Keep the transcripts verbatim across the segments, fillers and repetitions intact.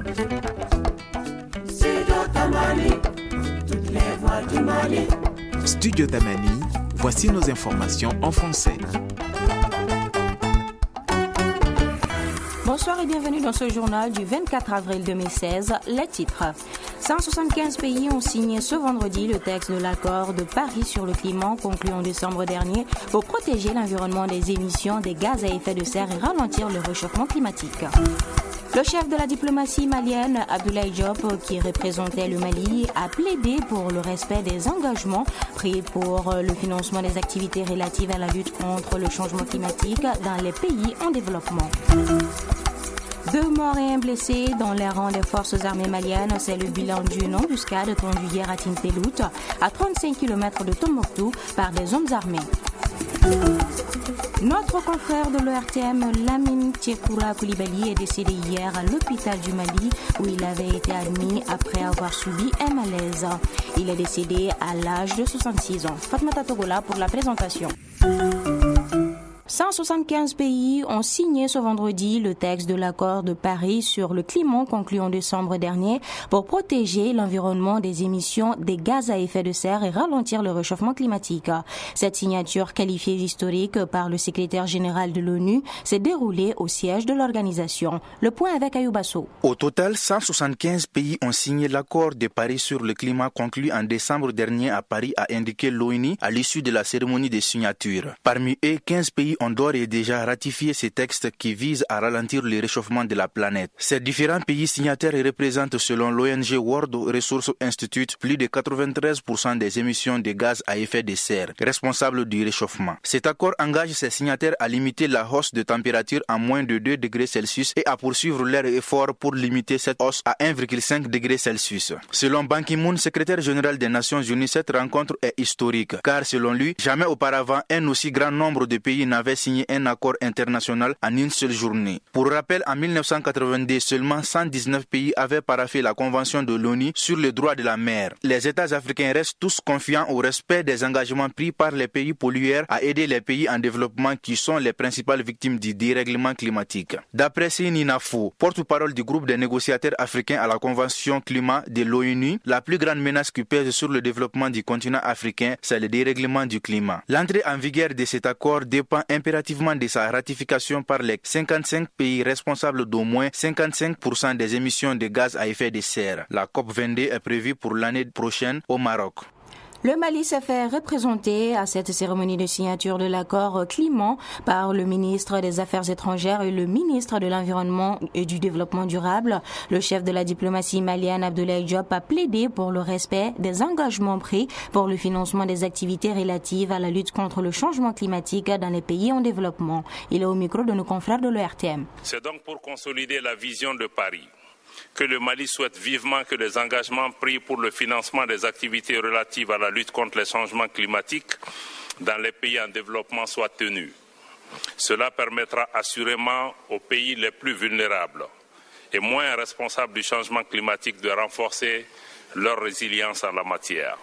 Studio Tamani, voici nos informations en français. Bonsoir et bienvenue dans ce journal du vingt-quatre avril deux mille seize. Les titres. cent soixante-quinze pays ont signé ce vendredi le texte de l'accord de Paris sur le climat conclu en décembre dernier pour protéger l'environnement des émissions des gaz à effet de serre et ralentir le réchauffement climatique. Le chef de la diplomatie malienne, Abdoulaye Diop, qui représentait le Mali, a plaidé pour le respect des engagements pris pour le financement des activités relatives à la lutte contre le changement climatique dans les pays en développement. Deux morts et un blessé dans les rangs des forces armées maliennes, c'est le bilan d'une embuscade tendue hier à Tintelout, à trente-cinq kilomètres de Tombouctou, par des hommes armés. Notre confrère de l'E R T M, Lamine Tchekoura Koulibaly, est décédé hier à l'hôpital du Mali où il avait été admis après avoir subi un malaise. Il est décédé à l'âge de soixante-six ans. Fatmata Togola pour la présentation. cent soixante-quinze pays ont signé ce vendredi le texte de l'accord de Paris sur le climat conclu en décembre dernier pour protéger l'environnement des émissions des gaz à effet de serre et ralentir le réchauffement climatique. Cette signature qualifiée d'historique par le secrétaire général de l'ONU s'est déroulée au siège de l'organisation. Le point avec Ayoubasso. Au total, cent soixante-quinze pays ont signé l'accord de Paris sur le climat conclu en décembre dernier à Paris, a indiqué l'ONU à l'issue de la cérémonie de signature. Parmi eux, quinze pays ont d'ores et déjà ratifié ces textes qui visent à ralentir le réchauffement de la planète. Ces différents pays signataires représentent, selon l'O N G World Resources Institute, plus de quatre-vingt-treize pour cent des émissions de gaz à effet de serre responsables du réchauffement. Cet accord engage ces signataires à limiter la hausse de température à moins de deux degrés Celsius et à poursuivre leurs efforts pour limiter cette hausse à un virgule cinq degré Celsius. Selon Ban Ki-moon, secrétaire général des Nations Unies, cette rencontre est historique, car selon lui, jamais auparavant un aussi grand nombre de pays n'avait signé un accord international en une seule journée. Pour rappel, en mille neuf cent quatre-vingt-deux, seulement cent dix-neuf pays avaient paraphé la Convention de l'ONU sur le droit de la mer. Les États africains restent tous confiants au respect des engagements pris par les pays pollueurs à aider les pays en développement qui sont les principales victimes du dérèglement climatique. D'après Sini Nafou, porte-parole du groupe des négociateurs africains à la Convention climat de l'ONU, la plus grande menace qui pèse sur le développement du continent africain, c'est le dérèglement du climat. L'entrée en vigueur de cet accord dépend impérativement de sa ratification par les cinquante-cinq pays responsables d'au moins cinquante-cinq pour cent des émissions de gaz à effet de serre. La C O P vingt-deux est prévue pour l'année prochaine au Maroc. Le Mali s'est fait représenter à cette cérémonie de signature de l'accord climat par le ministre des Affaires étrangères et le ministre de l'Environnement et du Développement durable. Le chef de la diplomatie malienne, Abdoulaye Diop, a plaidé pour le respect des engagements pris pour le financement des activités relatives à la lutte contre le changement climatique dans les pays en développement. Il est au micro de nos confrères de l'E R T M. C'est donc pour consolider la vision de Paris que le Mali souhaite vivement que les engagements pris pour le financement des activités relatives à la lutte contre les changements climatiques dans les pays en développement soient tenus. Cela permettra assurément aux pays les plus vulnérables et moins responsables du changement climatique de renforcer leur résilience en la matière.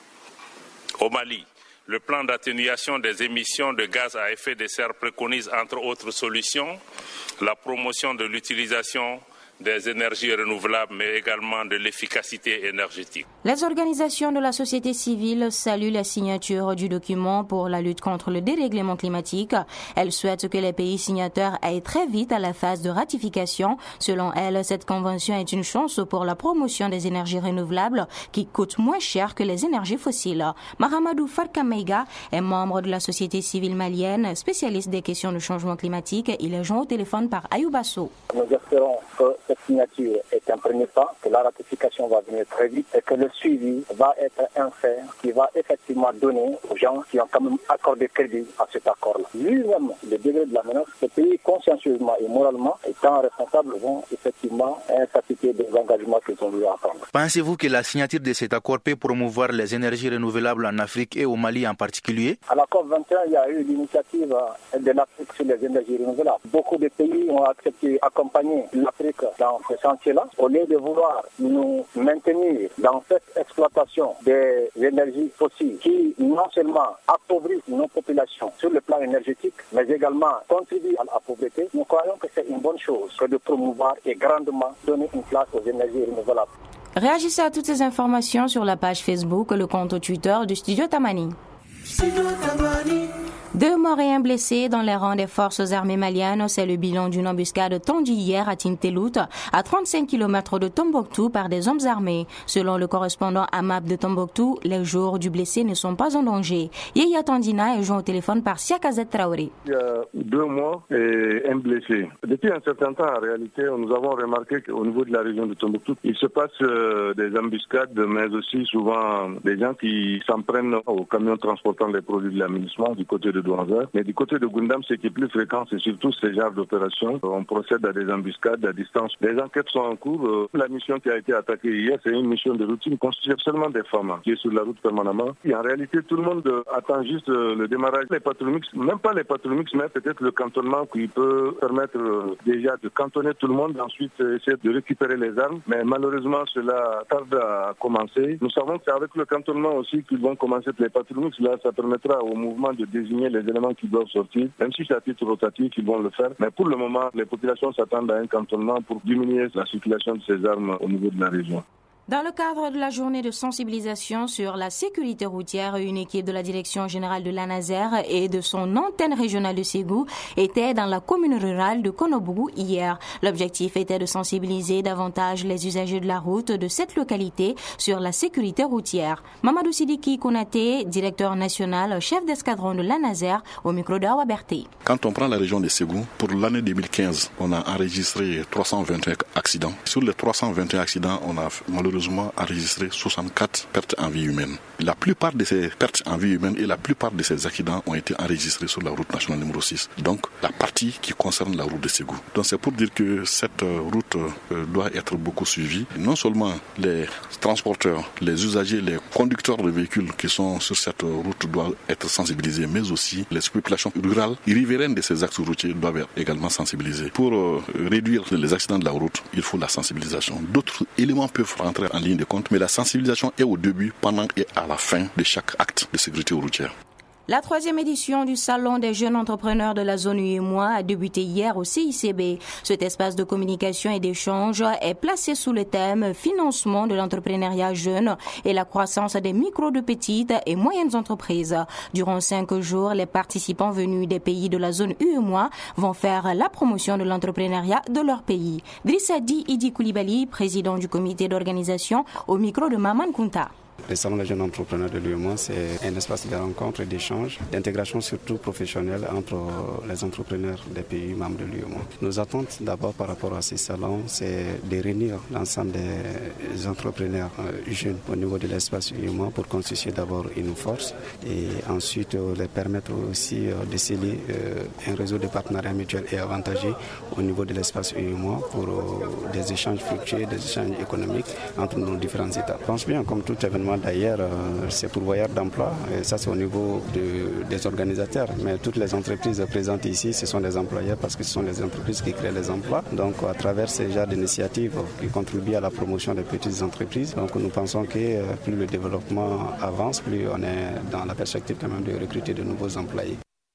Au Mali, le plan d'atténuation des émissions de gaz à effet de serre préconise, entre autres solutions, la promotion de l'utilisation des énergies renouvelables, mais également de l'efficacité énergétique. Les organisations de la société civile saluent la signature du document pour la lutte contre le dérèglement climatique. Elles souhaitent que les pays signataires aillent très vite à la phase de ratification. Selon elles, cette convention est une chance pour la promotion des énergies renouvelables qui coûtent moins cher que les énergies fossiles. Mahamadou Farkameiga est membre de la société civile malienne, spécialiste des questions de changement climatique. Il est joint au téléphone par Ayoubasso. Nous espérons que cette signature est un premier pas, que la ratification va venir très vite et que le suivi va être un fait qui va effectivement donner aux gens qui ont quand même accordé crédit à cet accord-là. Lui-même, le degré de la menace, les pays consciencieusement et moralement étant responsables vont effectivement s'appliquer des engagements qu'ils ont dû attendre. Pensez-vous que la signature de cet accord peut promouvoir les énergies renouvelables en Afrique et au Mali en particulier? À la C O P vingt et un, il y a eu l'initiative de l'Afrique sur les énergies renouvelables. Beaucoup de pays ont accepté d'accompagner l'Afrique dans ce sentier-là. Au lieu de vouloir nous maintenir dans cette exploitation des énergies fossiles qui non seulement appauvrissent nos populations sur le plan énergétique, mais également contribuent à la pauvreté, nous croyons que c'est une bonne chose que de promouvoir et grandement donner une place aux énergies renouvelables. Réagissez à toutes ces informations sur la page Facebook, le compte Twitter du Studio Tamani. Studio Tamani. Deux morts et un blessé dans les rangs des forces armées maliennes, c'est le bilan d'une embuscade tendue hier à Tintelout, à trente-cinq kilomètres de Tombouctou par des hommes armés. Selon le correspondant AMAP de Tombouctou, les jours du blessé ne sont pas en danger. Yaya Tandina est joint au téléphone par Siakazet Traoré. Il y a deux morts et un blessé. Depuis un certain temps, en réalité, nous avons remarqué qu'au niveau de la région de Tombouctou, il se passe des embuscades, mais aussi souvent des gens qui s'en prennent aux camions transportant les produits de l'aménagement du côté de Douanza. Mais du côté de Gundam, ce qui est plus fréquent, c'est surtout ce genre d'opérations. On procède à des embuscades à distance. Les enquêtes sont en cours. La mission qui a été attaquée hier, c'est une mission de routine constituée seulement des femmes qui est sur la route permanemment. Et en réalité, tout le monde attend juste le démarrage. Les patrouilles mixtes, même pas les patrouilles mixtes, mais peut-être le cantonnement qui peut permettre déjà de cantonner tout le monde, ensuite essayer de récupérer les armes. Mais malheureusement, cela tarde à commencer. Nous savons que c'est avec le cantonnement aussi qu'ils vont commencer les patrouilles mixtes. Là, ça permettra au mouvement de désigner les éléments qui doivent sortir, même si c'est à titre rotatif, ils vont le faire. Mais pour le moment, les populations s'attendent à un cantonnement pour diminuer la circulation de ces armes au niveau de la région. Dans le cadre de la journée de sensibilisation sur la sécurité routière, une équipe de la Direction générale de l'ANASER et de son antenne régionale de Ségou était dans la commune rurale de Konobougou hier. L'objectif était de sensibiliser davantage les usagers de la route de cette localité sur la sécurité routière. Mamadou Sidiki Konaté, directeur national, chef d'escadron de l'ANASER, au micro d'Awa Berté. Quand on prend la région de Ségou, pour l'année deux mille quinze, on a enregistré trois cent vingt et un accidents. Sur les trois cent vingt et un accidents, on a malheureusement enregistré soixante-quatre pertes en vie humaine. La plupart de ces pertes en vie humaine et la plupart de ces accidents ont été enregistrés sur la route nationale numéro six. Donc, la partie qui concerne la route de Ségou. Donc, c'est pour dire que cette route doit être beaucoup suivie. Non seulement les transporteurs, les usagers, les conducteurs de véhicules qui sont sur cette route doivent être sensibilisés, mais aussi les populations rurales et riveraines de ces axes routiers doivent être également sensibilisées. Pour réduire les accidents de la route, il faut la sensibilisation. D'autres éléments peuvent rentrer en ligne de compte, mais la sensibilisation est au début, pendant et à la fin de chaque acte de sécurité routière. La troisième édition du Salon des jeunes entrepreneurs de la zone U E M O A a débuté hier au C I C B. Cet espace de communication et d'échange est placé sous le thème « Financement de l'entrepreneuriat jeune et la croissance des micro, de petites et moyennes entreprises ». Durant cinq jours, les participants venus des pays de la zone U E M O A vont faire la promotion de l'entrepreneuriat de leur pays. Drissadi Idi Koulibaly, président du comité d'organisation, au micro de Maman Kunta. Le Salon des jeunes entrepreneurs de l'U E M O A, c'est un espace de rencontre et d'échange, d'intégration surtout professionnelle entre les entrepreneurs des pays membres de l'U E M O A. Nos attentes d'abord par rapport à ces salons, c'est de réunir l'ensemble des entrepreneurs jeunes au niveau de l'espace U E M O A pour constituer d'abord une force et ensuite les permettre aussi de sceller un réseau de partenariats mutuels et avantagés au niveau de l'espace U E M O A pour des échanges fructueux, des échanges économiques entre nos différents États. Je pense bien, comme tout événement d'ailleurs, c'est pourvoyeur d'emploi et ça c'est au niveau de, des organisateurs. Mais toutes les entreprises présentes ici, ce sont des employeurs parce que ce sont les entreprises qui créent les emplois. Donc à travers ces genres d'initiatives qui contribuent à la promotion des petites entreprises, donc nous pensons que plus le développement avance, plus on est dans la perspective quand même de recruter de nouveaux employés.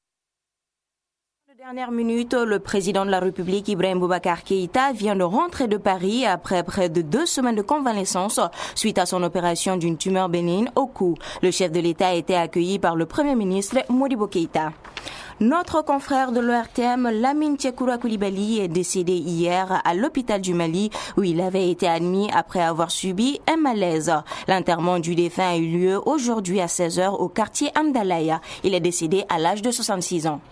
Dernière minute, le président de la République, Ibrahim Boubacar Keïta, vient de rentrer de Paris après près de deux semaines de convalescence suite à son opération d'une tumeur bénigne au cou. Le chef de l'État a été accueilli par le Premier ministre Modibo Keïta. Notre confrère de l'O R T M, Lamine Tchekoura Koulibaly, est décédé hier à l'hôpital du Mali où il avait été admis après avoir subi un malaise. L'enterrement du défunt a eu lieu aujourd'hui à seize heures au quartier Amdalaya. Il est décédé à l'âge de soixante-six ans.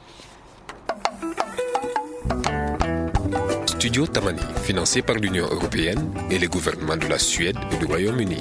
Studio Tamani, financé par l'Union européenne et les gouvernements de la Suède et du Royaume-Uni.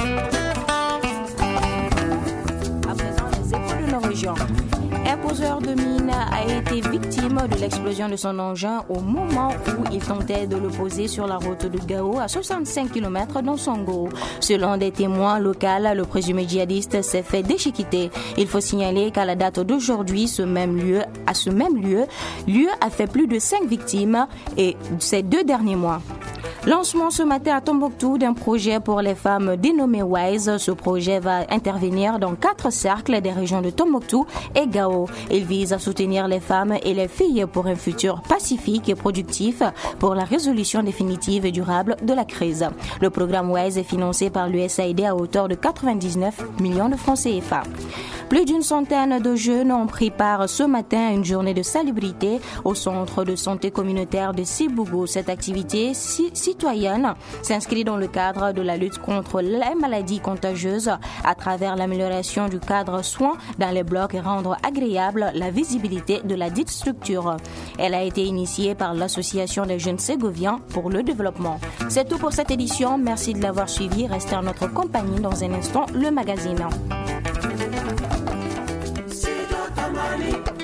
À présent, les échos de nos régions. Un poseur de mine a été victime de l'explosion de son engin au moment où il tentait de le poser sur la route de Gao à soixante-cinq kilomètres dans Songo. Selon des témoins locaux, le présumé djihadiste s'est fait déchiqueter. Il faut signaler qu'à la date d'aujourd'hui, ce même lieu, à ce même lieu, lieu a fait plus de cinq victimes et ces deux derniers mois. Lancement ce matin à Tombouctou d'un projet pour les femmes dénommé WISE. Ce projet va intervenir dans quatre cercles des régions de Tombouctou et Gao. Il vise à soutenir les femmes et les filles pour un futur pacifique et productif pour la résolution définitive et durable de la crise. Le programme WISE est financé par l'U S A I D à hauteur de quatre-vingt-dix-neuf millions de francs C F A. Plus d'une centaine de jeunes ont pris part ce matin à une journée de salubrité au centre de santé communautaire de Sibougou. Cette activité citoyenne s'inscrit dans le cadre de la lutte contre les maladies contagieuses à travers l'amélioration du cadre soins dans les blocs et rendre agréable la visibilité de la dite structure. Elle a été initiée par l'Association des jeunes ségoviens pour le développement. C'est tout pour cette édition. Merci de l'avoir suivi. Restez en notre compagnie dans un instant, le magazine.